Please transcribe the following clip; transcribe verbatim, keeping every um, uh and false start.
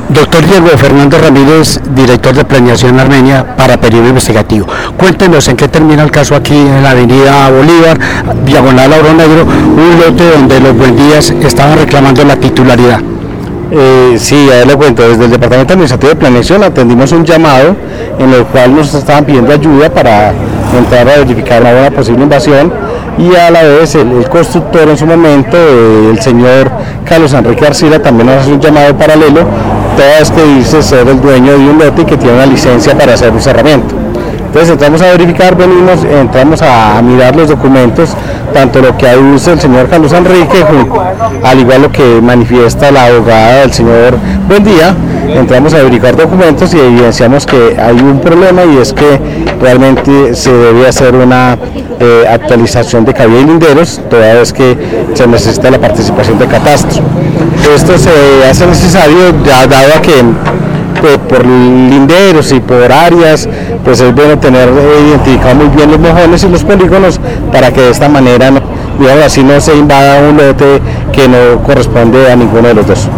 Doctor Diego Fernando Ramírez, director de Planeación Armenia para Periodo Investigativo. Cuéntenos en qué termina el caso aquí en la avenida Bolívar, diagonal a Oro Negro, un lote donde los Buendías estaban reclamando la titularidad. Eh, sí, ya le cuento, desde el Departamento Administrativo de Planeación atendimos un llamado en el cual nos estaban pidiendo ayuda para entrar a verificar una buena posible invasión, y a la vez el, el constructor en su momento, eh, el señor Carlos Enrique Arcila, también nos hace un llamado paralelo, toda vez que dice ser el dueño de un lote y que tiene una licencia para hacer un cerramiento. Entonces entramos a verificar, venimos, entramos a, a mirar los documentos, tanto lo que aduce el señor Carlos Enrique, al igual lo que manifiesta la abogada del señor Buendía. Entramos a verificar documentos y evidenciamos que hay un problema, y es que realmente se debe hacer una eh, actualización de cabida y linderos, toda vez que se necesita la participación de catastro. Esto se hace necesario ya dado a que pues, por linderos y por áreas, pues es bueno tener eh, identificado muy bien los mojones y los polígonos, para que de esta manera, digamos así, no se invada un lote que no corresponde a ninguno de los dos.